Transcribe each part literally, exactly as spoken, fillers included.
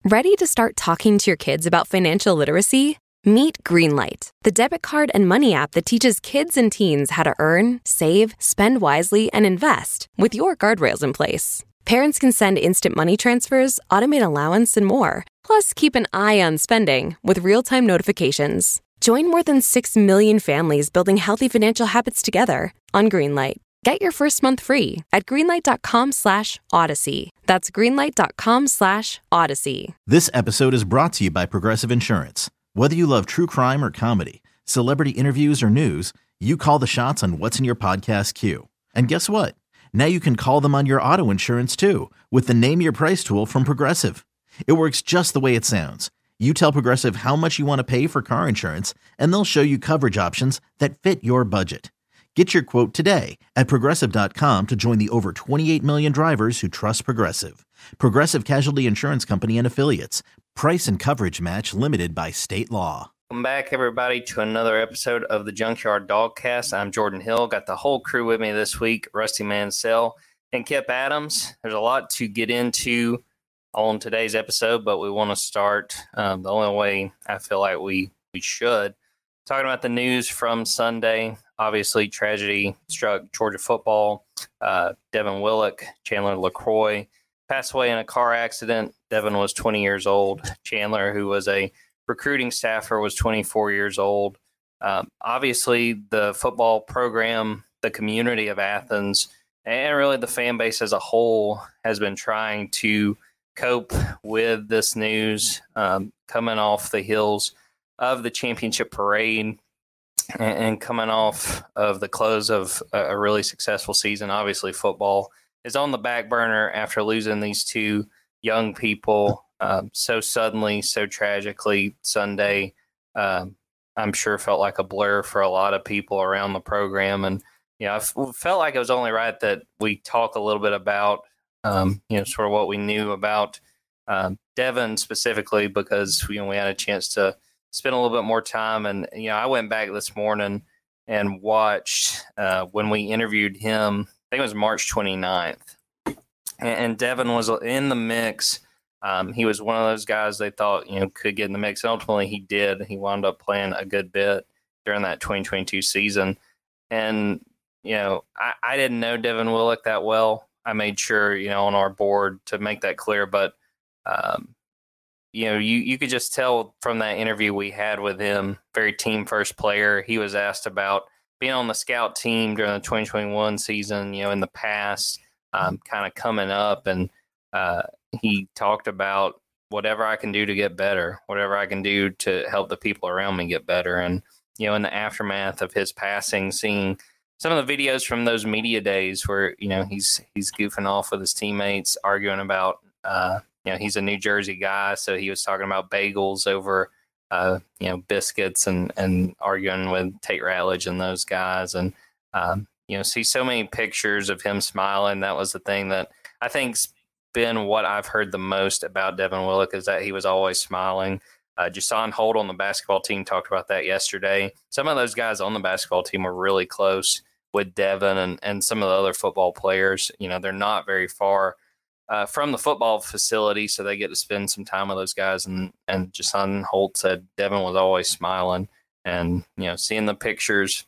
Ready to start talking to your kids about financial literacy? Meet Greenlight, the debit card and money app that teaches kids and teens how to earn, save, spend wisely, and invest with your guardrails in place. Parents can send instant money transfers, automate allowance, and more. Plus, keep an eye on spending with real-time notifications. Join more than six million families building healthy financial habits together on Greenlight. Get your first month free at greenlight.com slash odyssey. That's greenlight.com slash odyssey. This episode is brought to you by Progressive Insurance. Whether you love true crime or comedy, celebrity interviews or news, you call the shots on what's in your podcast queue. And guess what? Now you can call them on your auto insurance too with the Name Your Price tool from Progressive. It works just the way it sounds. You tell Progressive how much you want to pay for car insurance, and they'll show you coverage options that fit your budget. Get your quote today at Progressive dot com to join the over twenty-eight million drivers who trust Progressive. Progressive Casualty Insurance Company and Affiliates. Price and coverage match limited by state law. Welcome back, everybody, to another episode of the Junkyard Dogcast. I'm Jordan Hill. Got the whole crew with me this week, Rusty Mansell and Kip Adams. There's a lot to get into on today's episode, but we want to start um, the only way I feel like we, we should. Talking about the news from Sunday. Obviously, tragedy struck Georgia football. Uh, Devin Willock, Chandler LaCroix, passed away in a car accident. Devin was twenty years old. Chandler, who was a recruiting staffer, was twenty-four years old. Um, obviously, the football program, the community of Athens, and really the fan base as a whole has been trying to cope with this news um, coming off the heels of the championship parade and, and coming off of the close of a, a really successful season. Obviously, football is on the back burner after losing these two young people um, so suddenly, so tragically. Sunday, um, I'm sure felt like a blur for a lot of people around the program. And, you know, I f- felt like it was only right that we talk a little bit about, um, you know, sort of what we knew about um, Devin specifically, because, you know, we had a chance to spend a little bit more time. And, you know, I went back this morning and watched uh, when we interviewed him. I think it was March twenty-ninth. And, and Devin was in the mix. Um, he was one of those guys they thought, you know, could get in the mix. And ultimately, he did. He wound up playing a good bit during that twenty twenty-two season. And, you know, I, I didn't know Devin Willock that well. I made sure, you know, on our board to make that clear. But, um, you know, you, you could just tell from that interview we had with him, very team-first player. He was asked about being on the scout team during the twenty twenty-one season, you know, in the past, um, kind of coming up. And uh, he talked about whatever I can do to get better, whatever I can do to help the people around me get better. And, you know, in the aftermath of his passing, seeing some of the videos from those media days where, you know, he's he's goofing off with his teammates, arguing about, uh, you know, he's a New Jersey guy, so he was talking about bagels over, uh, you know, biscuits and, and arguing with Tate Ratledge and those guys. And, um, you know, see so many pictures of him smiling. That was the thing that I think's been what I've heard the most about Devin Willock, is that he was always smiling. Uh, Jason Holt on the basketball team talked about that yesterday. Some of those guys on the basketball team were really close with Devin and, and some of the other football players. You know, they're not very far uh, from the football facility, so they get to spend some time with those guys. And, and Jason Holt said Devin was always smiling. And, you know, seeing the pictures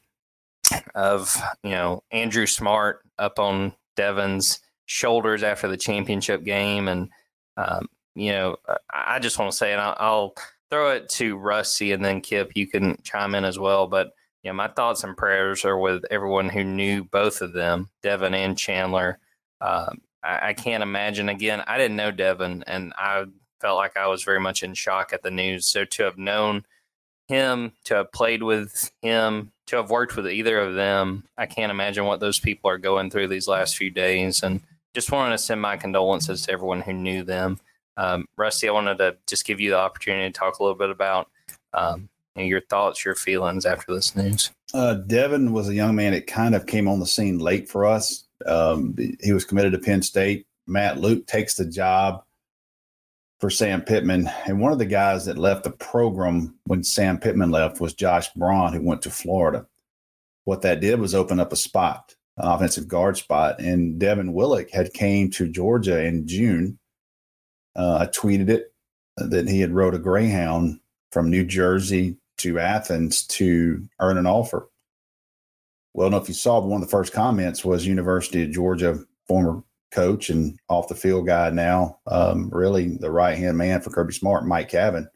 of, you know, Andrew Smart up on Devin's shoulders after the championship game. And, um, you know, I just want to say, and I'll, I'll throw it to Rusty and then Kip, you can chime in as well. But, you know, my thoughts and prayers are with everyone who knew both of them, Devin and Chandler. Um, I, I can't imagine, again, I didn't know Devin, and I felt like I was very much in shock at the news. So to have known him, to have played with him, to have worked with either of them, I can't imagine what those people are going through these last few days. And just wanted to send my condolences to everyone who knew them. Um, Rusty, I wanted to just give you the opportunity to talk a little bit about um, you know, your thoughts, your feelings after this news. Uh, Devin was a young man that kind of came on the scene late for us. Um, he was committed to Penn State. Matt Luke takes the job for Sam Pittman. And one of the guys that left the program when Sam Pittman left was Josh Braun, who went to Florida. What that did was open up a spot, an offensive guard spot. And Devin Willock had came to Georgia in June. Uh, I tweeted it. that he had rode a Greyhound from New Jersey to Athens to earn an offer. Well, I don't know if you saw, but one of the first comments was University of Georgia former coach and off the field guy now, um, really the right-hand man for Kirby Smart, Mike Cavin.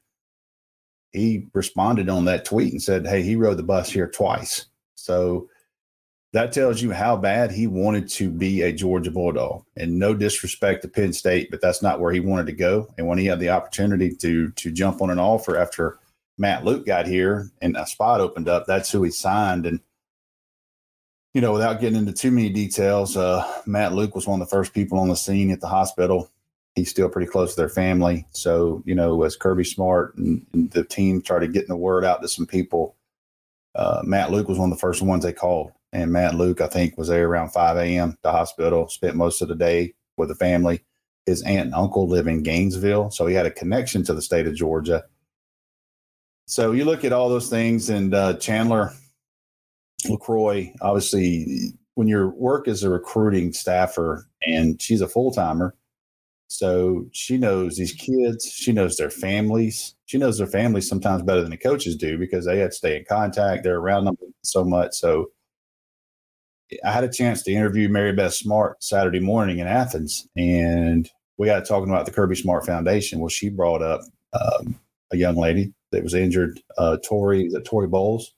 He responded on that tweet and said, hey, he rode the bus here twice. So that tells you how bad he wanted to be a Georgia Bulldog. And no disrespect to Penn State, but that's not where he wanted to go. And when he had the opportunity to to jump on an offer after Matt Luke got here and a spot opened up, that's who he signed. And, you know, without getting into too many details, uh, Matt Luke was one of the first people on the scene at the hospital. He's still pretty close to their family. So, you know, as Kirby Smart and, and the team started getting the word out to some people, uh, Matt Luke was one of the first ones they called. And Matt Luke, I think, was there around five a.m. at the hospital, spent most of the day with the family. His aunt and uncle live in Gainesville, so he had a connection to the state of Georgia. So you look at all those things, and uh, Chandler LaCroix, obviously, when your work as a recruiting staffer, and she's a full-timer, so she knows these kids, she knows their families. She knows their families sometimes better than the coaches do because they have to stay in contact. They're around them so much. So I had a chance to interview Mary Beth Smart Saturday morning in Athens, and we got talking about the Kirby Smart Foundation. Well, she brought up um, a young lady that was injured, uh, Tori, is it Tori Bowles?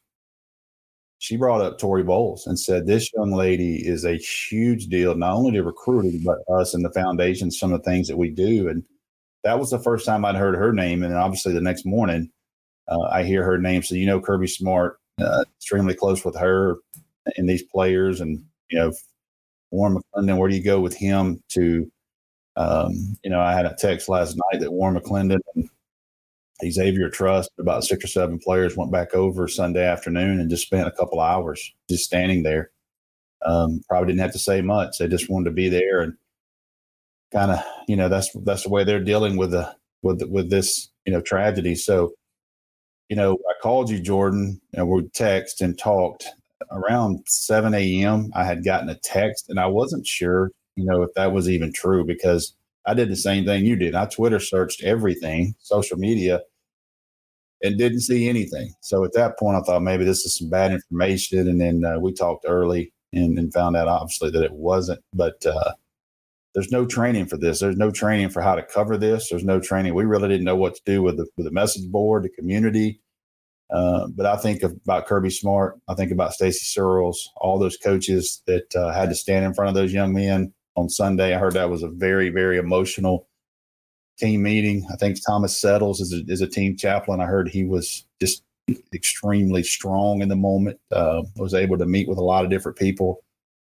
She brought up Tori Bowles and said, this young lady is a huge deal, not only to recruiting, but us and the foundation, some of the things that we do. And that was the first time I'd heard her name. And then obviously the next morning, uh, I hear her name. So, you know, Kirby Smart, uh, extremely close with her and these players. And, you know, Warren McClendon, where do you go with him to, um, you know, I had a text last night that Warren McClendon and Xavier Trust, about six or seven players went back over Sunday afternoon and just spent a couple hours just standing there. Um, probably didn't have to say much. They just wanted to be there and kind of, you know, that's that's the way they're dealing with the with with this, you know, tragedy. So, you know, I called you, Jordan, and we texted and talked around seven a.m. I had gotten a text, and I wasn't sure, you know, if that was even true because I did the same thing you did. I Twitter searched everything, social media, and didn't see anything. So at that point, I thought maybe this is some bad information. And then uh, we talked early and, and found out, obviously, that it wasn't. But uh, there's no training for this. There's no training for how to cover this. There's no training. We really didn't know what to do with the, with the message board, the community. Uh, but I think about Kirby Smart. I think about Stacey Searles, all those coaches that uh, had to stand in front of those young men on Sunday. I heard that was a very, very emotional team meeting. I think Thomas Settles is a, is a team chaplain. I heard he was just extremely strong in the moment, uh, was able to meet with a lot of different people.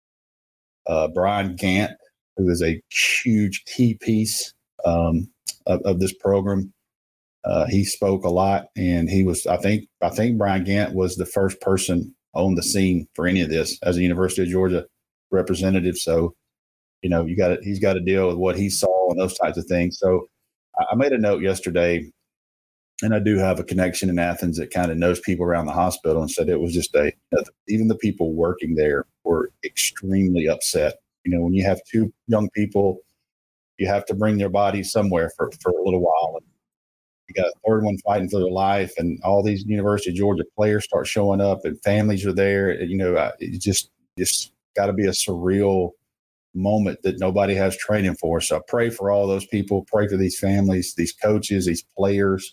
Uh, Brian Gant, who is a huge key piece um, of, of this program, uh, he spoke a lot, and he was, I think, I think Brian Gant was the first person on the scene for any of this as a University of Georgia representative. So, you know, you got to, he's got to deal with what he saw and those types of things. So I made a note yesterday, and I do have a connection in Athens that kind of knows people around the hospital, and said it was just a, even the people working there were extremely upset. You know, when you have two young people, you have to bring their bodies somewhere for, for a little while. And you got a third one fighting for their life, and all these University of Georgia players start showing up, and families are there. You know, it just, just got to be a surreal moment that nobody has training for. So I pray for all those people, pray for these families, these coaches, these players.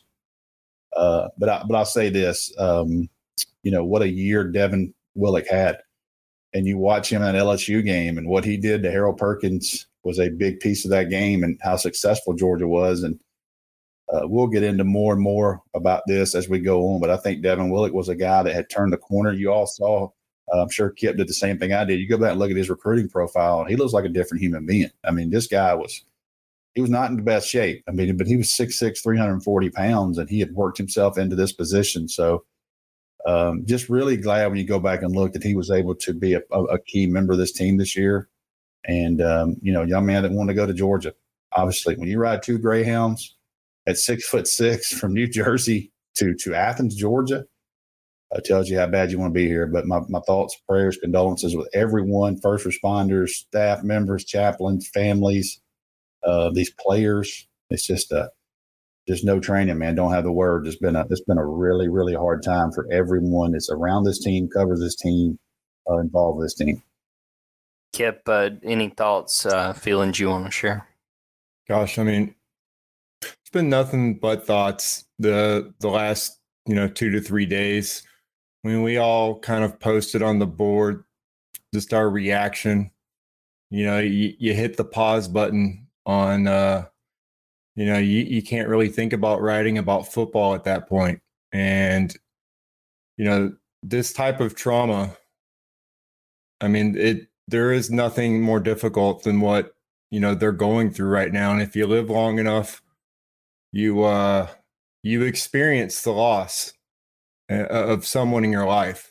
Uh, but I, but I'll say this, um, you know, what a year Devin Willock had. And you watch him in an L S U game, and what he did to Harold Perkins was a big piece of that game and how successful Georgia was. And uh, we'll get into more and more about this as we go on. But I think Devin Willock was a guy that had turned the corner. You all saw, Uh, I'm sure Kip did the same thing I did. You go back and look at his recruiting profile, and he looks like a different human being. I mean, this guy was, he was not in the best shape. I mean, but he was six six, three hundred forty pounds, and he had worked himself into this position. So um, just really glad when you go back and look that he was able to be a, a, a key member of this team this year. And, um, you know, young man that wanted to go to Georgia. Obviously, when you ride two Greyhounds at six foot six from New Jersey to, to Athens, Georgia, it tells you how bad you want to be here. But my, my thoughts, prayers, condolences with everyone, first responders, staff members, chaplains, families, uh, these players. It's just a, just no training, man. Don't have the word. It's been a it's been a really, really hard time for everyone that's around this team, covers this team, uh, involved with this team. Kip, uh, any thoughts, uh, feelings you want to share? Gosh, I mean, it's been nothing but thoughts the the last, you know, two to three days. I mean, we all kind of posted on the board just our reaction. You know, you, you hit the pause button on, uh, you know, you, you can't really think about writing about football at that point. And, you know, this type of trauma, I mean, it there is nothing more difficult than what, you know, they're going through right now. And if you live long enough, you uh, you experience the loss of someone in your life.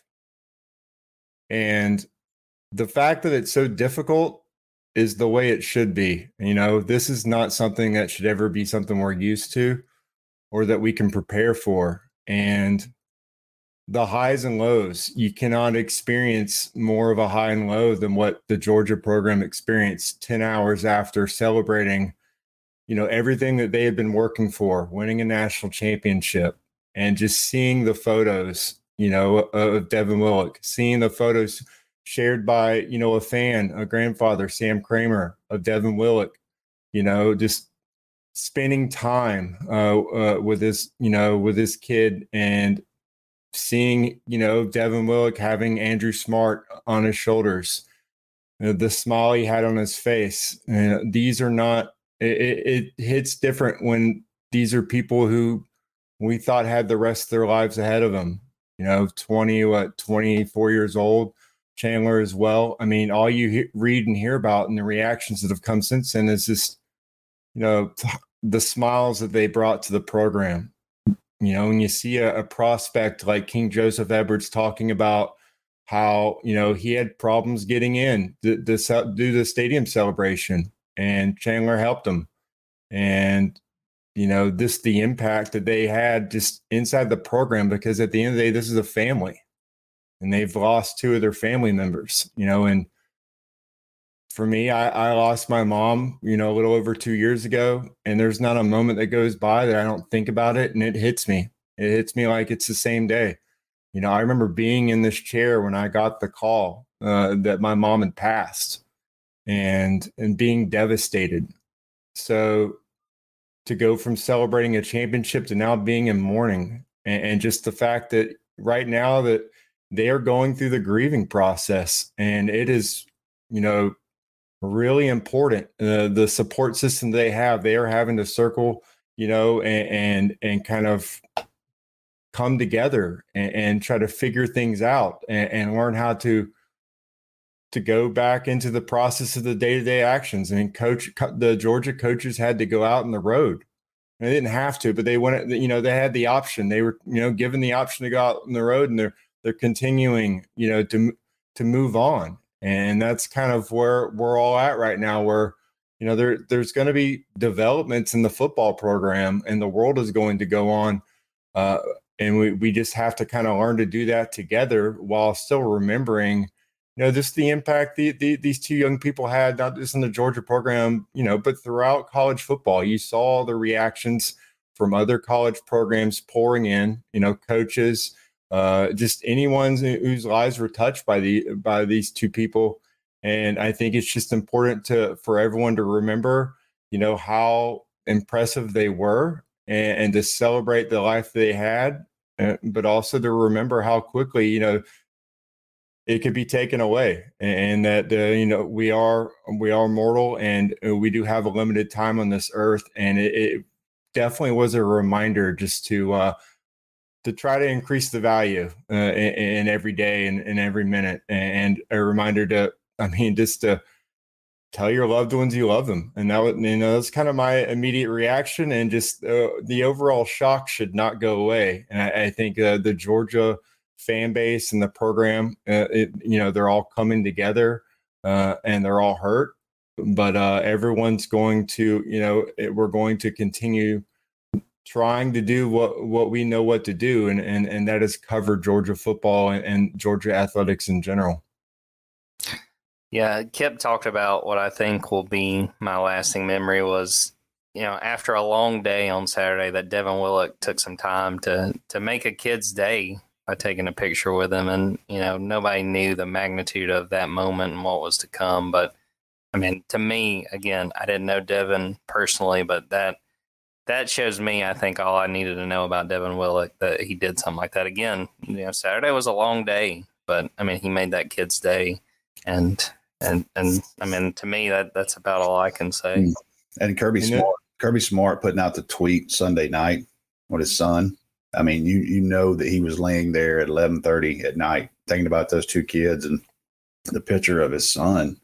And the fact that it's so difficult is the way it should be. You know, this is not something that should ever be something we're used to or that we can prepare for. And the highs and lows, you cannot experience more of a high and low than what the Georgia program experienced ten hours after celebrating, you know, everything that they had been working for, winning a national championship, and just seeing the photos, you know, of Devin Willock, seeing the photos shared by, you know, a fan, a grandfather, Sam Kramer, of Devin Willock, you know, just spending time uh, uh, with this, you know, with this kid, and seeing, you know, Devin Willock having Andrew Smart on his shoulders, you know, the smile he had on his face. Uh, these are not, it, it hits different when these are people who we thought had the rest of their lives ahead of them, you know, twenty, what, twenty-four years old, Chandler as well. I mean, all you he- read and hear about and the reactions that have come since then is just, you know, the smiles that they brought to the program. You know, when you see a, a prospect like King Joseph Edwards talking about how, you know, he had problems getting in to, to do the stadium celebration, and Chandler helped him. And, you know, this, the impact that they had just inside the program, because at the end of the day, this is a family and they've lost two of their family members, you know. And for me, I, I lost my mom, you know, a little over two years ago, and there's not a moment that goes by that I don't think about it, and it hits me. It hits me like it's the same day. You know, I remember being in this chair when I got the call uh, that my mom had passed, and and being devastated. So to go from celebrating a championship to now being in mourning, and, and just the fact that right now that they are going through the grieving process, and it is, you know, really important. Uh, the support system they have, they are having to circle, you know, and and, and kind of come together and, and try to figure things out, and, and learn how to to go back into the process of the day-to-day actions. I mean, coach, the Georgia coaches had to go out on the road. And they didn't have to, but they went, you know, they had the option. They were, you know, given the option to go out on the road, and they're they're continuing, you know, to to move on. And that's kind of where we're all at right now, where, you know, there there's going to be developments in the football program, and the world is going to go on. Uh, and we, we just have to kind of learn to do that together while still remembering, you know, just the impact the, the, these two young people had, not just in the Georgia program, you know, but throughout college football. You saw the reactions from other college programs pouring in, you know, coaches, uh, just anyone whose lives were touched by the by these two people. And I think it's just important to for everyone to remember, you know, how impressive they were, and, and to celebrate the life they had, uh, but also to remember how quickly, you know, it could be taken away, and that uh, you know, we are we are mortal, and we do have a limited time on this earth. And it, it definitely was a reminder just to uh, to try to increase the value uh, in, in every day and in every minute, and a reminder to, I mean, just to tell your loved ones you love them. And that was, you know, that's kind of my immediate reaction, and just uh, the overall shock should not go away. And I, I think uh, the Georgia fan base and the program, uh, it, you know, they're all coming together uh, and they're all hurt, but uh, everyone's going to, you know, it, we're going to continue trying to do what, what we know what to do. And, and, and that is cover Georgia football and, and Georgia athletics in general. Yeah, Kip talked about what I think will be my lasting memory was you know, after a long day on Saturday, that Devin Willock took some time to to make a kid's day by taking a picture with him. And, you know, nobody knew the magnitude of that moment and what was to come. But, I mean, to me, again, I didn't know Devin personally, but that that shows me, I think, all I needed to know about Devin Willock, that he did something like that. Again, you know, Saturday was a long day, but, I mean, he made that kid's day. And, and, and I mean, to me, that that's about all I can say. And Kirby You know- Smart, Kirby Smart putting out the tweet Sunday night with his son. I mean, you you know that he was laying there at eleven thirty at night thinking about those two kids, and the picture of his son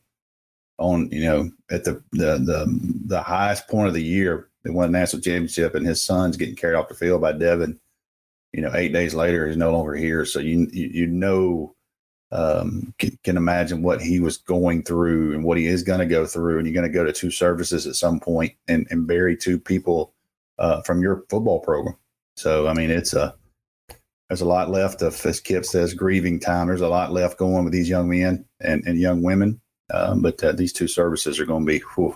on, you know, at the the the, the highest point of the year, they won a national championship, and his son's getting carried off the field by Devin. You know, eight days later, he's no longer here. So you you, you know, um, can, can imagine what he was going through and what he is going to go through. And you're going to go to two services at some point and, and bury two people uh, from your football program. So, I mean, it's a, there's a lot left of, as Kip says, grieving time. There's a lot left going with these young men and, and young women. Um, but uh, these two services are going to be, whew.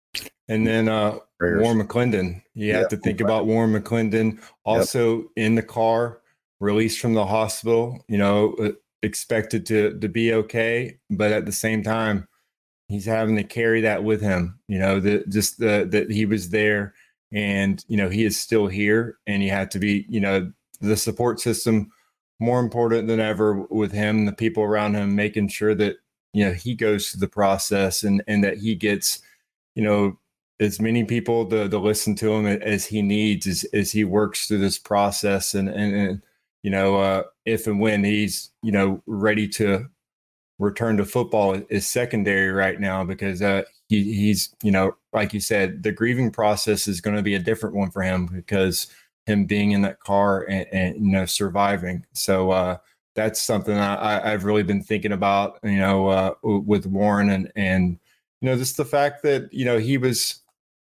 And then uh, Warren McClendon. You have Yep. to think about Warren McClendon, also yep. in the car, released from the hospital, you know, expected to to be okay. But at the same time, he's having to carry that with him, you know, the, just the, that he was there and, you know, he is still here, and you have to be, you know, the support system more important than ever with him, the people around him, making sure that, you know, he goes through the process and, and that he gets, you know, as many people to, to listen to him as he needs as, as he works through this process. And, and, and you know, uh, if and when he's, you know, ready to return to football is secondary right now, because uh, he, he's, you know, like you said, the grieving process is going to be a different one for him because him being in that car and, and you know, surviving. So uh, that's something I, I've really been thinking about, you know, uh, with Warren and, and, you know, just the fact that, you know, he was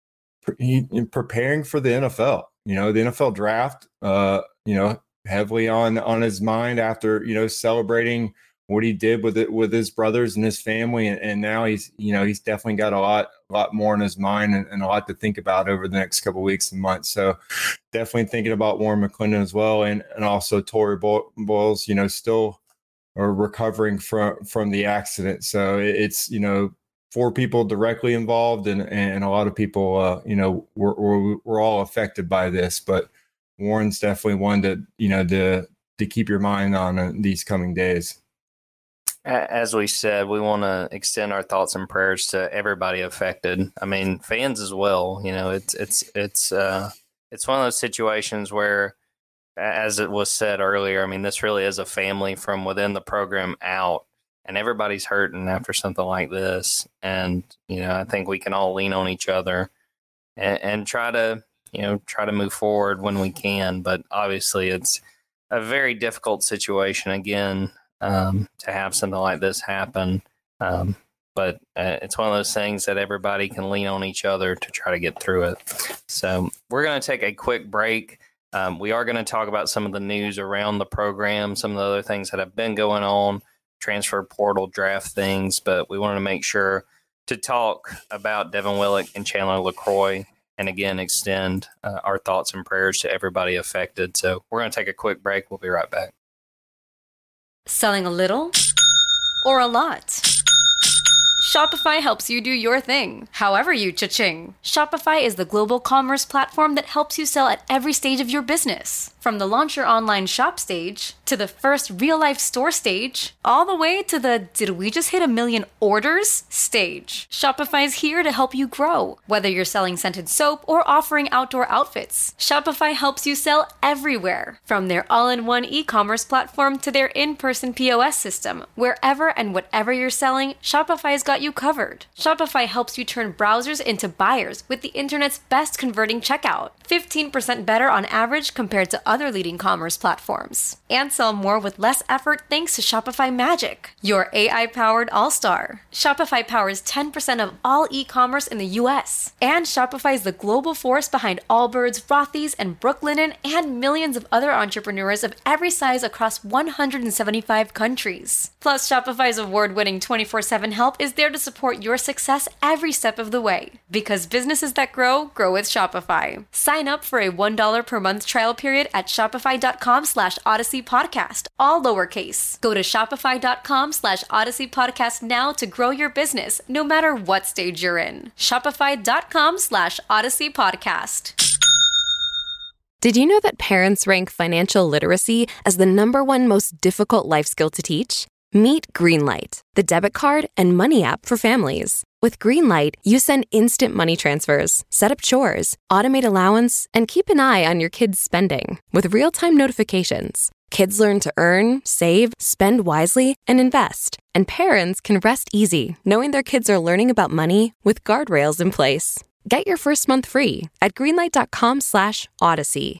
he, preparing for the N F L, you know, the N F L draft, uh, you know, heavily on, on his mind after, you know, celebrating what he did with it, with his brothers and his family. And, and now he's, you know, he's definitely got a lot, a lot more in his mind and, and a lot to think about over the next couple of weeks and months. So definitely thinking about Warren McClendon as well. And, and also Torrey Boyles, you know, still are recovering from, from the accident. So it's, you know, four people directly involved and, and a lot of people, uh, you know, we're, we're, we're all affected by this, but Warren's definitely one to, you know, to, to keep your mind on uh, these coming days. As we said, we want to extend our thoughts and prayers to everybody affected. I mean, fans as well. You know, it's it's it's uh, it's one of those situations where, as it was said earlier, I mean, this really is a family from within the program out, and everybody's hurting after something like this. And you know, I think we can all lean on each other and, and try to you know try to move forward when we can. But obviously, it's a very difficult situation again. Um, to have something like this happen. Um, but uh, it's one of those things that everybody can lean on each other to try to get through it. So we're going to take a quick break. Um, we are going to talk about some of the news around the program, some of the other things that have been going on, transfer portal draft things, but we want to make sure to talk about Devin Willock and Chandler LaCroix, and again, extend uh, our thoughts and prayers to everybody affected. So we're going to take a quick break. We'll be right back. Selling a little or a lot? Shopify helps you do your thing, however you cha-ching. Shopify is the global commerce platform that helps you sell at every stage of your business. From the launch your online shop stage, to the first real-life store stage, all the way to the did we just hit a million orders stage. Shopify's here to help you grow. Whether you're selling scented soap or offering outdoor outfits, Shopify helps you sell everywhere. From their all-in-one e-commerce platform to their in-person P O S system, wherever and whatever you're selling, Shopify's got you covered. Shopify helps you turn browsers into buyers with the internet's best converting checkout. fifteen percent better on average compared to other leading commerce platforms. And sell more with less effort thanks to Shopify Magic, your A I-powered all-star. Shopify powers ten percent of all e-commerce in the U S. And Shopify is the global force behind Allbirds, Rothy's, and Brooklinen, and millions of other entrepreneurs of every size across one hundred seventy-five countries. Plus, Shopify's award-winning twenty-four seven help is there there to support your success every step of the way. Because businesses that grow, grow with Shopify. Sign up for a one dollar per month trial period at shopify.com slash Odyssey Podcast, all lowercase. Go to shopify.com slash Odyssey Podcast now to grow your business, no matter what stage you're in. Shopify.com slash Odyssey Podcast. Did you know that parents rank financial literacy as the number one most difficult life skill to teach? Meet Greenlight, the debit card and money app for families. With Greenlight, you send instant money transfers, set up chores, automate allowance, and keep an eye on your kids' spending with real-time notifications. Kids learn to earn, save, spend wisely, and invest. And parents can rest easy knowing their kids are learning about money with guardrails in place. Get your first month free at greenlight.com slash Odyssey.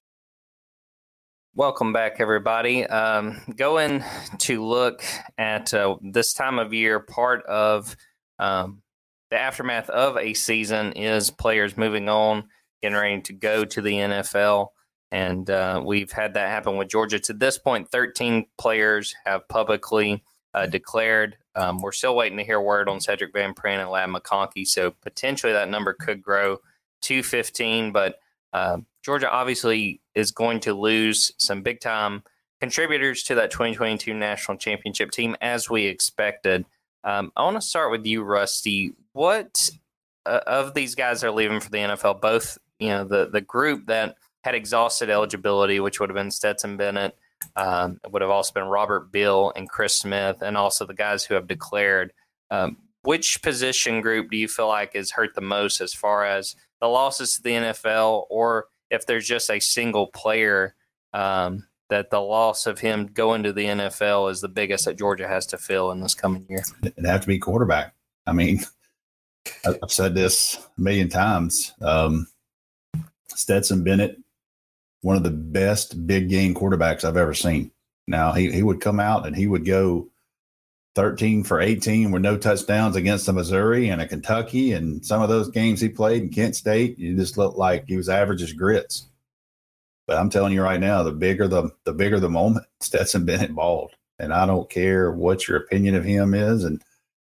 Welcome back, everybody. Um, going to look at uh, this time of year, part of um, the aftermath of a season is players moving on, getting ready to go to the N F L. And uh, we've had that happen with Georgia. To this point, thirteen players have publicly uh, declared. Um, we're still waiting to hear word on Cedric Van Pran and Ladd McConkey, so potentially that number could grow to fifteen. But uh, Georgia obviously is going to lose some big-time contributors to that twenty twenty-two national championship team, as we expected. Um, I want to start with you, Rusty. What uh, of these guys are leaving for the N F L? Both, you know, the the group that had exhausted eligibility, which would have been Stetson Bennett. Um, it would have also been Robert Beal and Chris Smith, and also the guys who have declared. Um, which position group do you feel like is hurt the most as far as the losses to the N F L, or if there's just a single player um, that the loss of him going to the N F L is the biggest that Georgia has to fill in this coming year? It'd have to be quarterback. I mean, I've said this a million times. Um, Stetson Bennett, one of the best big game quarterbacks I've ever seen. Now, he, he would come out and he would go thirteen for eighteen with no touchdowns against a Missouri and a Kentucky. And some of those games he played in Kent State, you just looked like he was average as grits. But I'm telling you right now, the bigger the the bigger the moment, Stetson Bennett balled. And I don't care what your opinion of him is. And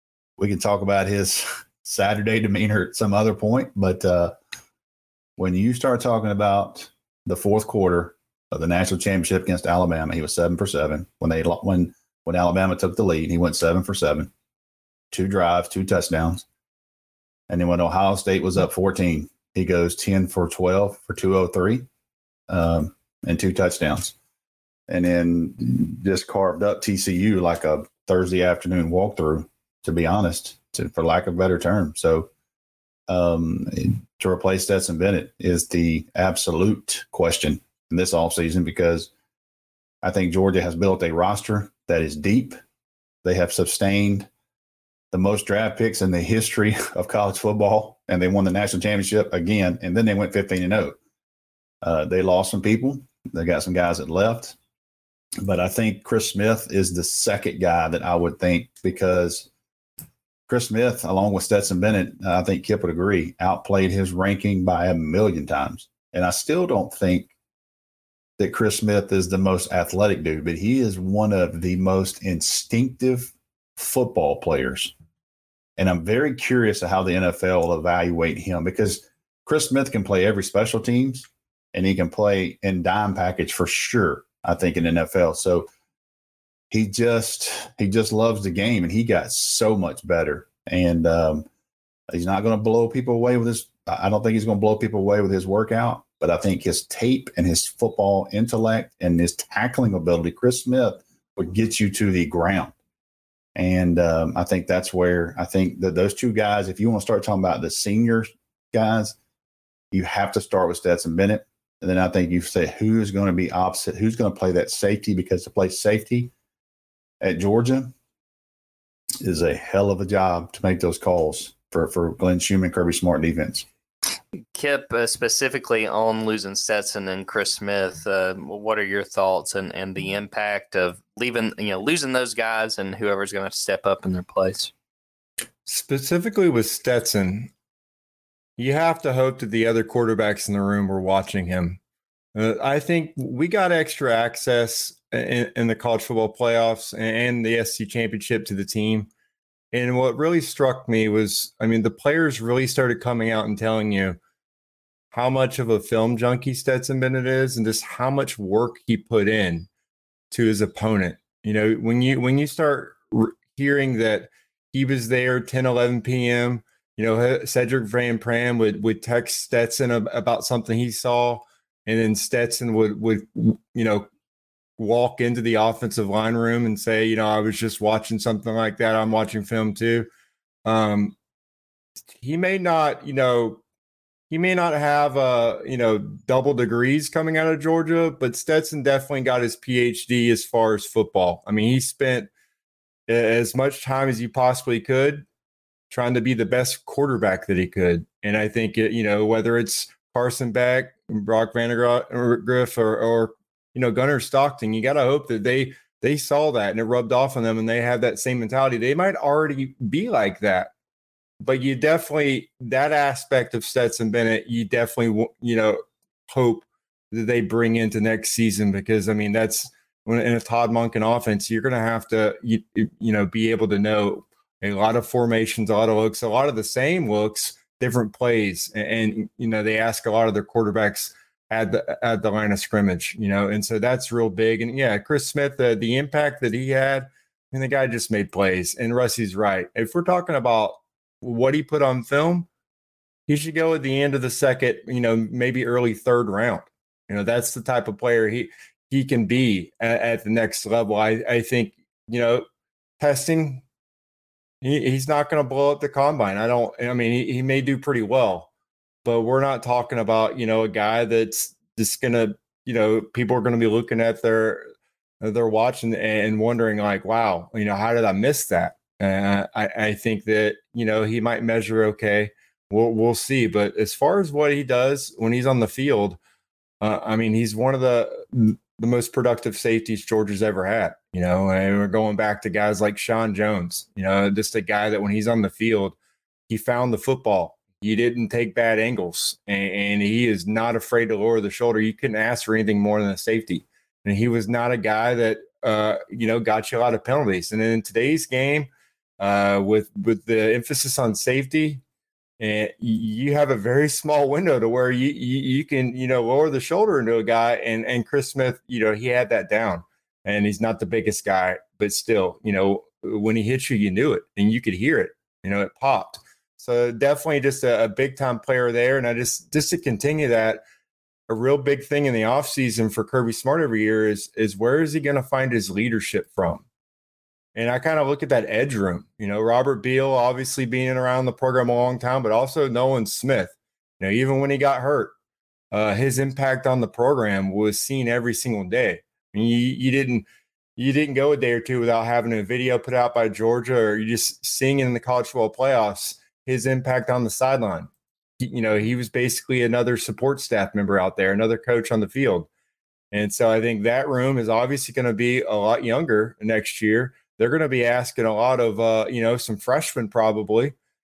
we can talk about his Saturday demeanor at some other point. But uh, when you start talking about the fourth quarter of the national championship against Alabama, he was seven for seven. When they when when Alabama took the lead, he went seven for seven, two drives, two touchdowns. And then when Ohio State was up fourteen, he goes ten for twelve for two oh three um, and two touchdowns. And then just carved up T C U like a Thursday afternoon walkthrough, to be honest, to, for lack of a better term. So um, to replace Stetson Bennett is the absolute question in this offseason, because I think Georgia has built a roster that is deep. They have sustained the most draft picks in the history of college football, and they won the national championship again, and then they went fifteen and oh. Uh, they lost some people. They got some guys that left. But I think Chris Smith is the second guy that I would think, because Chris Smith, along with Stetson Bennett, I think Kip would agree, outplayed his ranking by a million times. And I still don't think that Chris Smith is the most athletic dude, but he is one of the most instinctive football players. And I'm very curious of how the N F L will evaluate him, because Chris Smith can play every special teams and he can play in dime package for sure, I think, in the N F L. So he just he just loves the game, and he got so much better. And um, he's not going to blow people away with his – I don't think he's going to blow people away with his workout. But I think his tape and his football intellect and his tackling ability, Chris Smith, would get you to the ground. And um, I think that's where I think that those two guys, if you want to start talking about the senior guys, you have to start with Stetson Bennett. And then I think you say who's going to be opposite, who's going to play that safety, because to play safety at Georgia is a hell of a job to make those calls for, for Glenn Schumann, Kirby Smart defense. Kip, uh, specifically on losing Stetson and Chris Smith, uh, what are your thoughts and, and the impact of leaving, you know, losing those guys and whoever's going to step up in their place? Specifically with Stetson, you have to hope that the other quarterbacks in the room were watching him. Uh, I think we got extra access in, in the college football playoffs and the S E C championship to the team And what really struck me was, I mean, the players really started coming out and telling you how much of a film junkie Stetson Bennett is and just how much work he put in to his opponent. You know, when you when you start re- hearing that he was there ten, eleven p.m., you know, Cedric Van Pram would, would text Stetson ab- about something he saw, and then Stetson would, would, you know, walk into the offensive line room and say, you know, I was just watching something like that. I'm watching film too. Um, he may not, you know, he may not have, uh, you know, double degrees coming out of Georgia, but Stetson definitely got his P H D as far as football. I mean, he spent as much time as he possibly could trying to be the best quarterback that he could. And I think, it, you know, whether it's Carson Beck, Brock Vandagriff, or, or, you know, Gunnar Stockton, you got to hope that they, they saw that and it rubbed off on them and they have that same mentality. They might already be like that. But you definitely, that aspect of Stetson Bennett, you definitely, you know, hope that they bring into next season, because, I mean, that's when in a Todd Monken offense, you're going to have to, you, you know, be able to know a lot of formations, a lot of looks, a lot of the same looks, different plays. And, and you know, they ask a lot of their quarterbacks at the, at the line of scrimmage, you know, and so that's real big. And yeah, Chris Smith, uh, the impact that he had, and the guy just made plays. And Rusty's right. If we're talking about what he put on film, he should go at the end of the second, you know, maybe early third round. You know, that's the type of player he he can be at, at the next level. I, I think, you know, testing, he, he's not going to blow up the combine. I don't, I mean, he, he may do pretty well, but we're not talking about, you know, a guy that's just going to, you know, people are going to be looking at their, they're watching and wondering like, wow, you know, how did I miss that? Uh, I, I think that, you know, he might measure okay. We'll we'll see. But as far as what he does when he's on the field, uh, I mean, he's one of the the most productive safeties Georgia's ever had. You know, and we're going back to guys like Sean Jones. You know, just a guy that when he's on the field, he found the football. He didn't take bad angles, and, and he is not afraid to lower the shoulder. You couldn't ask for anything more than a safety. And he was not a guy that uh, you know got you a lot of penalties. And in today's game, Uh, with with the emphasis on safety, and you have a very small window to where you, you you can you know lower the shoulder into a guy, and and Chris Smith, you know, he had that down, and he's not the biggest guy, but still, you know, when he hit you, you knew it, and you could hear it, you know, it popped. So definitely just a, a big time player there, and I just just to continue that, a real big thing in the offseason for Kirby Smart every year is is where is he going to find his leadership from? And I kind of look at that edge room, you know, Robert Beal obviously being around the program a long time, but also Nolan Smith. You know, even when he got hurt, uh, his impact on the program was seen every single day. I mean, you, you didn't you didn't go a day or two without having a video put out by Georgia, or you just seeing in the college football playoffs his impact on the sideline. He, you know, he was basically another support staff member out there, another coach on the field. And so I think that room is obviously going to be a lot younger next year. They're going to be asking a lot of, uh, you know, some freshmen probably.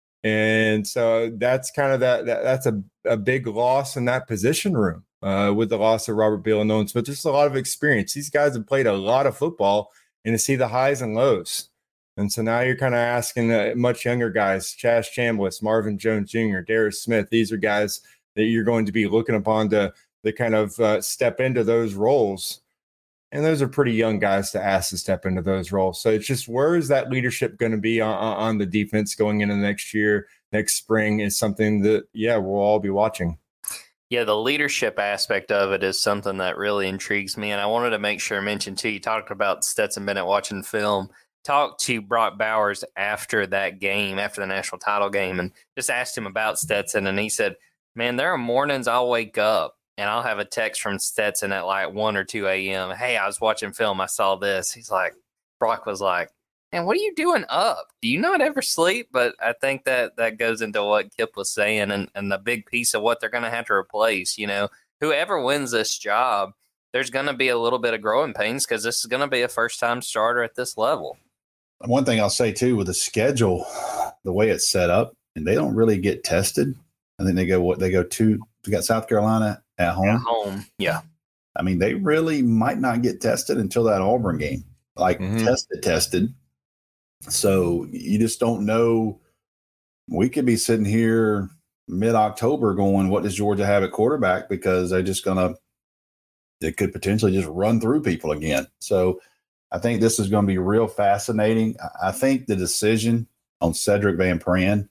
And so that's kind of that, that that's a, a big loss in that position room uh, with the loss of Robert Beal and Nolan Smith. Just a lot of experience. These guys have played a lot of football and to see the highs and lows. And so now you're kind of asking the much younger guys, Chaz Chambliss, Marvin Jones Junior, Darius Smith. These are guys that you're going to be looking upon to, to kind of uh, step into those roles. And those are pretty young guys to ask to step into those roles. So it's just, where is that leadership going to be on, on the defense going into next year, next spring is something that, yeah, we'll all be watching. Yeah, the leadership aspect of it is something that really intrigues me. And I wanted to make sure I mentioned, too, you talked about Stetson Bennett watching film. Talked to Brock Bowers after that game, after the national title game, and just asked him about Stetson. And he said, man, there are mornings I'll wake up and I'll have a text from Stetson at like one or two a.m. Hey, I was watching film. I saw this. He's like, Brock was like, man, what are you doing up? Do you not ever sleep? But I think that that goes into what Kip was saying, and, and the big piece of what they're going to have to replace. You know, whoever wins this job, there's going to be a little bit of growing pains because this is going to be a first-time starter at this level. One thing I'll say, too, with the schedule, the way it's set up, and they don't really get tested. I think they go, what, they go to, they got South Carolina at home. At home, yeah. I mean, they really might not get tested until that Auburn game. Like, mm-hmm. tested, tested. So you just don't know. We could be sitting here mid-October going, what does Georgia have at quarterback? Because they're just going to, it could potentially just run through people again. So I think this is going to be real fascinating. I think the decision on Cedric Van Pran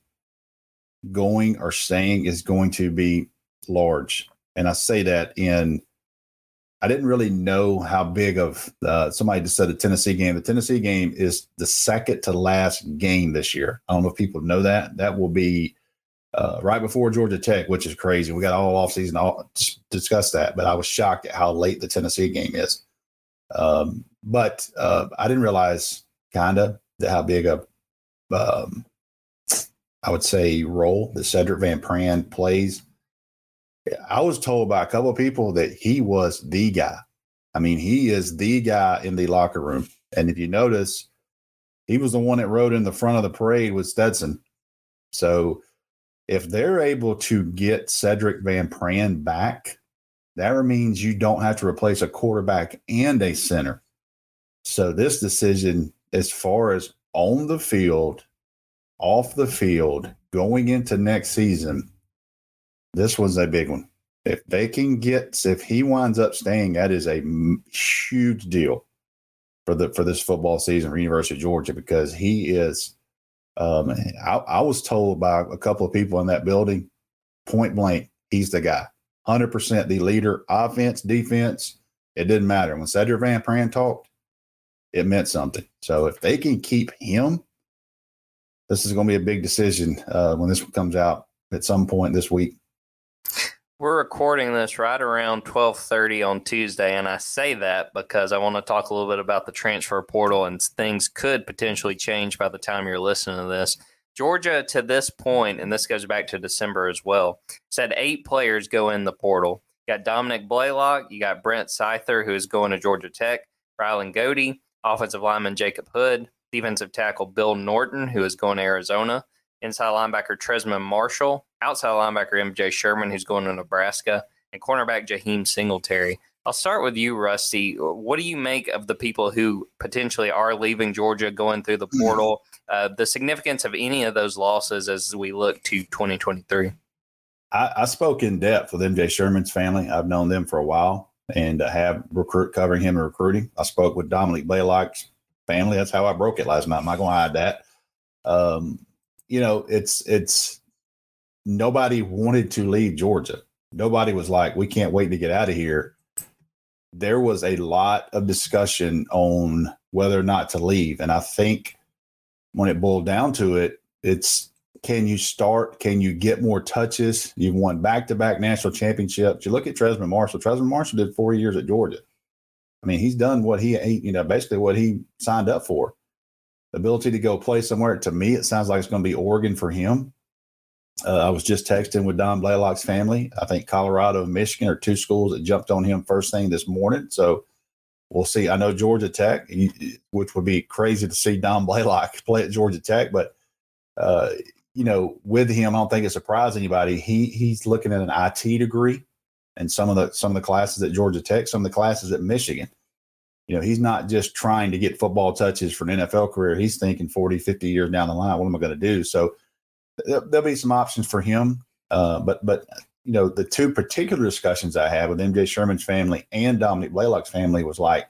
going or staying is going to be large. And I say that in, I didn't really know how big of, uh, somebody just said the Tennessee game. The Tennessee game is the second to last game this year. I don't know if people know that. That will be uh, right before Georgia Tech, which is crazy. We got all offseason all discuss that, but I was shocked at how late the Tennessee game is. Um, but uh, I didn't realize kind of how big a, um, I would say, role that Cedric Van Pran plays. I was told by a couple of people that he was the guy. I mean, he is the guy in the locker room. And if you notice, he was the one that rode in the front of the parade with Stetson. So if they're able to get Cedric Van Pran back, that means you don't have to replace a quarterback and a center. So this decision, as far as on the field, off the field, going into next season, this was a big one. If they can get, if he winds up staying, that is a huge deal for the for this football season for University of Georgia, because he is. Um, I, I was told by a couple of people in that building, point blank, he's the guy. one hundred percent the leader, offense, defense. It didn't matter. When Cedric Van Pran talked, it meant something. So if they can keep him, this is going to be a big decision uh, when this comes out at some point this week. We're recording this right around twelve thirty on Tuesday, and I say that because I want to talk a little bit about the transfer portal, and things could potentially change by the time you're listening to this. Georgia, to this point, and this goes back to December as well, said eight players go in the portal. You got Dominic Blaylock, you got Brent Seither, who is going to Georgia Tech, Rylan Godey, offensive lineman Jacob Hood, defensive tackle Bill Norton, who is going to Arizona, inside linebacker Tresman Marshall, outside linebacker M J Sherman, who's going to Nebraska, and cornerback Jaheim Singletary. I'll start with you, Rusty. What do you make of the people who potentially are leaving Georgia, going through the portal, uh, the significance of any of those losses as we look to twenty twenty-three? I, I spoke in depth with M J Sherman's family. I've known them for a while and have recruit covering him in recruiting. I spoke with Dominic Blaylock's family. That's how I broke it last night. I'm not going to hide that. Um, you know, it's it's nobody wanted to leave Georgia. Nobody was like, we can't wait to get out of here. There was a lot of discussion on whether or not to leave. And I think when it boiled down to it, it's, can you start? Can you get more touches? You've won back-to-back national championships. You look at Tresman Marshall. Tresman Marshall did four years at Georgia. I mean, he's done what he, you know, basically what he signed up for. The ability to go play somewhere, to me, it sounds like it's going to be Oregon for him. Uh, I was just texting with Don Blaylock's family. I think Colorado and Michigan are two schools that jumped on him first thing this morning. So we'll see. I know Georgia Tech, which would be crazy to see Don Blaylock play at Georgia Tech, but uh, you know, with him, I don't think it surprised anybody. He he's looking at an I T degree and some of the some of the classes at Georgia Tech, some of the classes at Michigan. You know, he's not just trying to get football touches for an N F L career. He's thinking forty, fifty years down the line, what am I going to do? So there'll be some options for him. Uh, but, but you know, the two particular discussions I had with M J Sherman's family and Dominic Blaylock's family was like,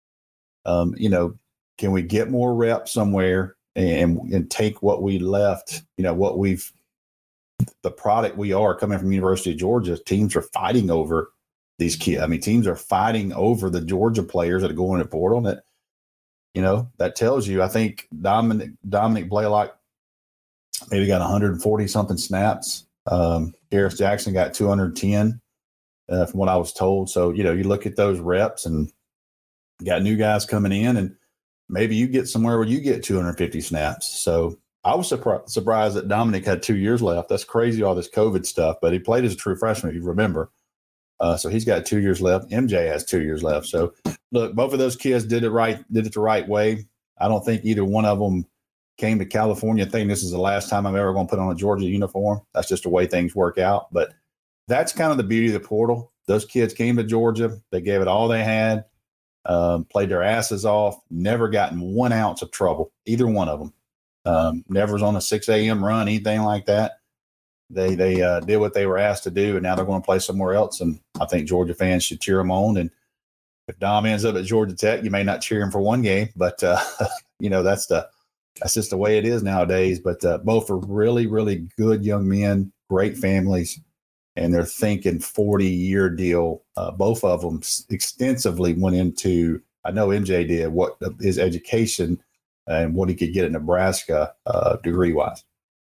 um, you know, can we get more reps somewhere and, and take what we left, you know, what we've, the product we are coming from University of Georgia. Teams are fighting over these kids. I mean, teams are fighting over the Georgia players that are going to portal. And that, you know, that tells you, I think Dominic, Dominic Blaylock maybe got one hundred forty something snaps. Um, Harris Jackson got two hundred ten uh, from what I was told. So, you know, you look at those reps and got new guys coming in, and maybe you get somewhere where you get two hundred fifty snaps. So I was surpri- surprised that Dominic had two years left. That's crazy, all this COVID stuff, but he played as a true freshman, if you remember. Uh, so he's got two years left. M J has two years left. So look, both of those kids did it right, did it the right way. I don't think either one of them came to California thinking this is the last time I'm ever going to put on a Georgia uniform. That's just the way things work out. But that's kind of the beauty of the portal. Those kids came to Georgia. They gave it all they had. um, played their asses off, never gotten one ounce of trouble, either one of them. Um, never was on a six a.m. run, anything like that. They they uh, did what they were asked to do, and now they're going to play somewhere else. And I think Georgia fans should cheer them on. And if Dom ends up at Georgia Tech, you may not cheer him for one game, but uh, you know that's the that's just the way it is nowadays. But uh, both are really, really good young men, great families, and they're thinking forty-year deal. Uh, both of them extensively went into, I know M J did, what his education and what he could get at Nebraska uh, degree-wise.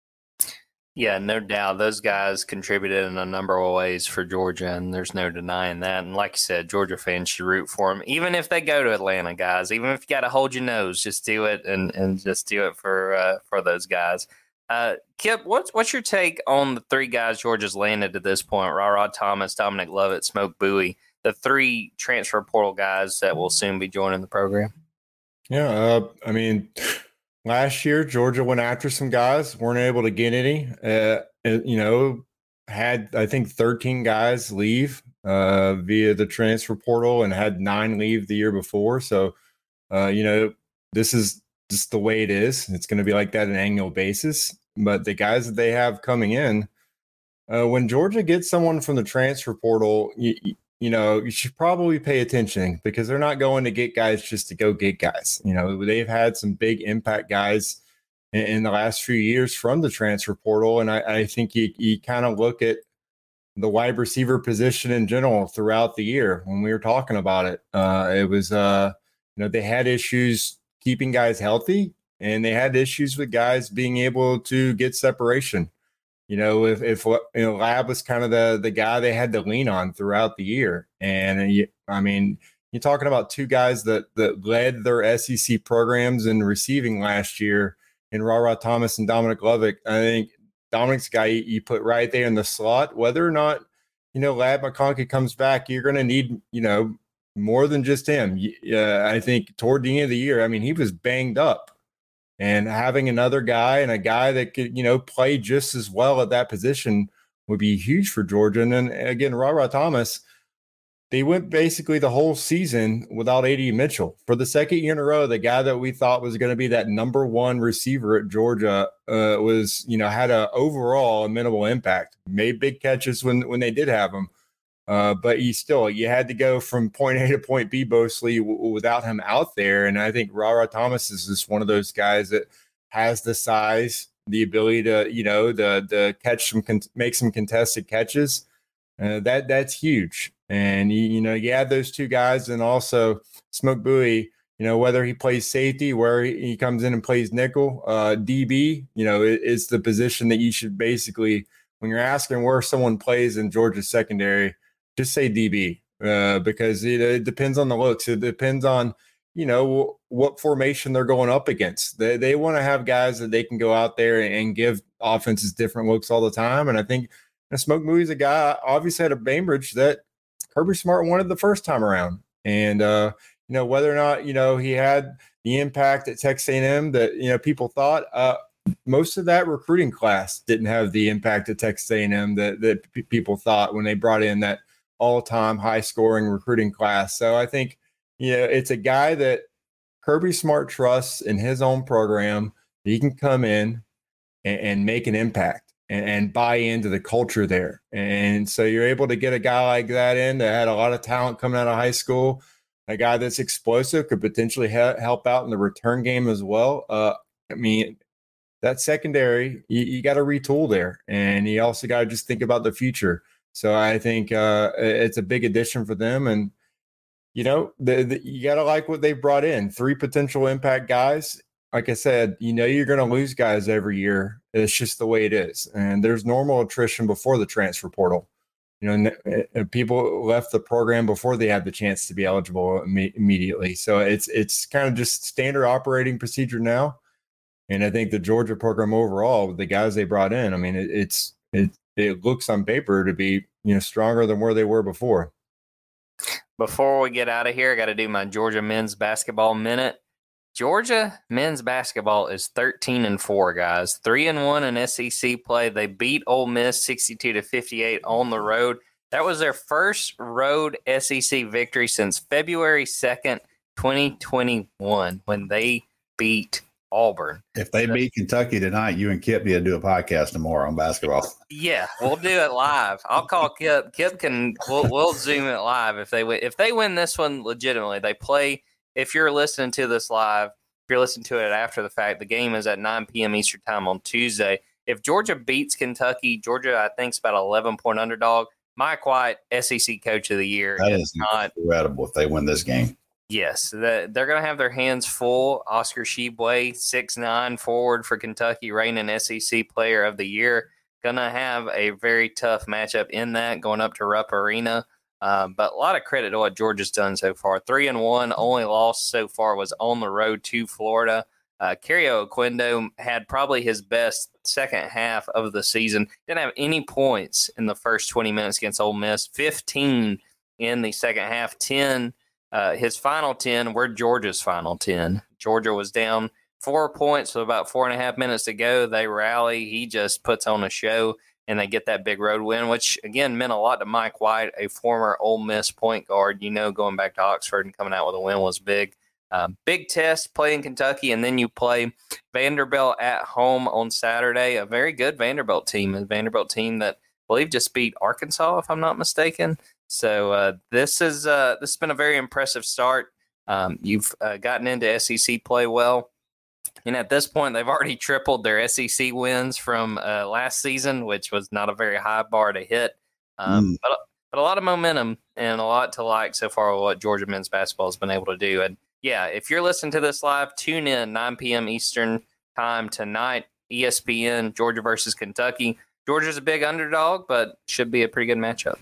Yeah, no doubt. Those guys contributed in a number of ways for Georgia, and there's no denying that. And like you said, Georgia fans should root for them, even if they go to Atlanta, guys. Even if you got to hold your nose, just do it and, and just do it for uh, for those guys. Uh, Kip, what's what's your take on the three guys Georgia's landed to this point? Ra-Ra Thomas, Dominic Lovett, Smoke Bowie, the three transfer portal guys that will soon be joining the program. Yeah, uh, I mean, last year Georgia went after some guys, weren't able to get any. Uh, you know, had I think thirteen guys leave uh, via the transfer portal, and had nine leave the year before. So, uh, you know, this is just the way it is. It's going to be like that on an annual basis. But the guys that they have coming in, uh, when Georgia gets someone from the transfer portal, you, you know, you should probably pay attention, because they're not going to get guys just to go get guys. You know, they've had some big impact guys in, in the last few years from the transfer portal. And I, I think you, you kind of look at the wide receiver position in general throughout the year when we were talking about it. Uh, it was, uh, you know, they had issues keeping guys healthy, and they had issues with guys being able to get separation. You know, if, if you know, Lab was kind of the, the guy they had to lean on throughout the year. And you, I mean, you're talking about two guys that, that led their S E C programs in receiving last year in Ra-Ra Thomas and Dominic Lovett. I think Dominic's guy you, you put right there in the slot. Whether or not, you know, Lab McConkey comes back, you're going to need, you know, more than just him. Uh, I think toward the end of the year, I mean, he was banged up. And having another guy and a guy that could, you know, play just as well at that position would be huge for Georgia. And then again, Ra-Ra Thomas, they went basically the whole season without A D Mitchell. For the second year in a row, the guy that we thought was going to be that number one receiver at Georgia uh, was, you know, had a overall a minimal impact, made big catches when, when they did have him. Uh, but you still, you had to go from point A to point B mostly w- without him out there. And I think Ra-Ra Thomas is just one of those guys that has the size, the ability to, you know, the the catch some, con- make some contested catches. Uh, that that's huge. And you, you know, you add those two guys, and also Smoke Bowie. You know, whether he plays safety, where he, he comes in and plays nickel, uh, D B. You know, it, it's the position that you should basically, when you're asking where someone plays in Georgia's secondary, just say D B, uh, because it, it depends on the looks. It depends on, you know, what formation they're going up against. They they want to have guys that they can go out there and give offenses different looks all the time. And I think, you know, Smoke Bowie's a guy, obviously at a Bainbridge, that Kirby Smart wanted the first time around. And, uh, you know, whether or not, you know, he had the impact at Texas A and M that, you know, people thought, uh, most of that recruiting class didn't have the impact at Texas A and M that, that p- people thought when they brought in that all-time high-scoring recruiting class. So I think, you know, it's a guy that Kirby Smart trusts in his own program. He can come in and, and make an impact and, and buy into the culture there. And so you're able to get a guy like that in that had a lot of talent coming out of high school, a guy that's explosive, could potentially he- help out in the return game as well. Uh, I mean, that secondary, you, you got to retool there. And you also got to just think about the future. So I think uh, it's a big addition for them. And, you know, the, the, you got to like what they brought in. Three potential impact guys. Like I said, you know, you're going to lose guys every year. It's just the way it is. And there's normal attrition before the transfer portal. You know, n- people left the program before they had the chance to be eligible Im- immediately. So it's it's kind of just standard operating procedure now. And I think the Georgia program overall, with the guys they brought in, I mean, it, it's it, it looks on paper to be, you know, stronger than where they were before. Before we get out of here, I got to do my Georgia men's basketball minute. Georgia men's basketball is thirteen and four, guys. Three and one in S E C play. They beat Ole Miss sixty-two to fifty-eight on the road. That was their first road S E C victory since February second, twenty twenty-one when they beat Auburn. If they beat Kentucky tonight, you and Kip need to do a podcast tomorrow on basketball. Yeah, we'll do it live. I'll call Kip. Kip can we'll, we'll zoom it live if they win. If they win this one legitimately, they play. If you're listening to this live, if you're listening to it after the fact, the game is at nine p.m. Eastern time on Tuesday. If Georgia beats Kentucky, Georgia I think is about eleven point underdog. Mike White, S E C Coach of the Year. That is is not incredible if they win this game. Yes, the, they're going to have their hands full. Oscar Tshiebwe, six nine forward for Kentucky, reigning S E C Player of the Year. Going to have a very tough matchup in that, going up to Rupp Arena. Uh, but a lot of credit to what Georgia's done so far. Three and one, only loss so far was on the road to Florida. Uh, Cario Oquendo had probably his best second half of the season. Didn't have any points in the first twenty minutes against Ole Miss. fifteen in the second half, ten. Uh, his final ten were Georgia's final ten. Georgia was down four points with about four and a half minutes to go. They rally. He just puts on a show, and they get that big road win, which, again, meant a lot to Mike White, a former Ole Miss point guard. You know, going back to Oxford and coming out with a win was big. Um, big test playing Kentucky, and then you play Vanderbilt at home on Saturday. A very good Vanderbilt team, a Vanderbilt team that I believe just beat Arkansas, if I'm not mistaken. So uh, this is uh, this has been a very impressive start. Um, you've uh, gotten into S E C play well, and at this point, they've already tripled their S E C wins from uh, last season, which was not a very high bar to hit. Um, mm. but, but a lot of momentum and a lot to like so far with what Georgia men's basketball has been able to do. And yeah, if you're listening to this live, tune in nine p.m. Eastern time tonight. E S P N, Georgia versus Kentucky. Georgia's a big underdog, but should be a pretty good matchup.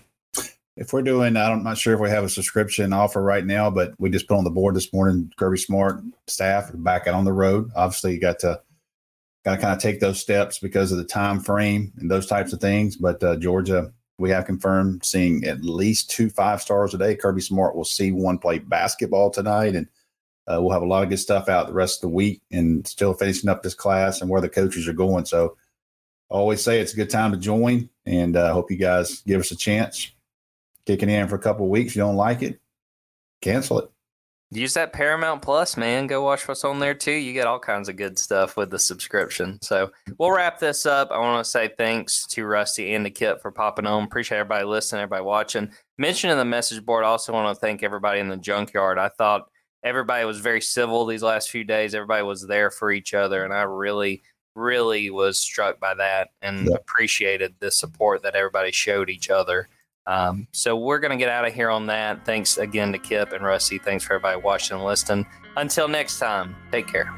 If we're doing, I'm not sure if we have a subscription offer right now, but we just put on the board this morning, Kirby Smart staff back out on the road. Obviously, you got to got to kind of take those steps because of the time frame and those types of things. But uh, Georgia, we have confirmed seeing at least two five stars a day. Kirby Smart will see one play basketball tonight, and uh, we'll have a lot of good stuff out the rest of the week and still finishing up this class and where the coaches are going. So I always say it's a good time to join, and I uh, hope you guys give us a chance. Kicking in for a couple of weeks. You don't like it, cancel it. Use that Paramount Plus, man. Go watch what's on there, too. You get all kinds of good stuff with the subscription. So we'll wrap this up. I want to say thanks to Rusty and to Kip for popping on. Appreciate everybody listening, everybody watching. Mentioning the message board, I also want to thank everybody in the junkyard. I thought everybody was very civil these last few days. Everybody was there for each other, and I really, really was struck by that and yeah. appreciated the support that everybody showed each other. Um, so we're going to get out of here on that. Thanks again to Kip and Rusty. Thanks for everybody watching and listening. Until next time, take care.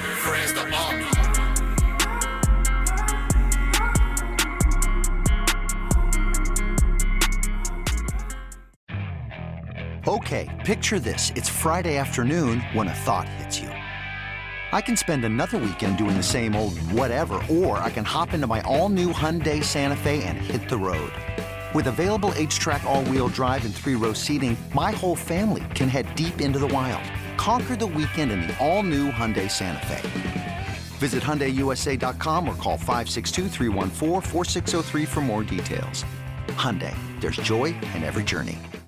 Okay, picture this. It's Friday afternoon when a thought hits you. I can spend another weekend doing the same old whatever, or I can hop into my all-new Hyundai Santa Fe and hit the road. With available H-Track all-wheel drive and three-row seating, my whole family can head deep into the wild. Conquer the weekend in the all-new Hyundai Santa Fe. Visit Hyundai U S A dot com or call five six two, three one four, four six zero three for more details. Hyundai, there's joy in every journey.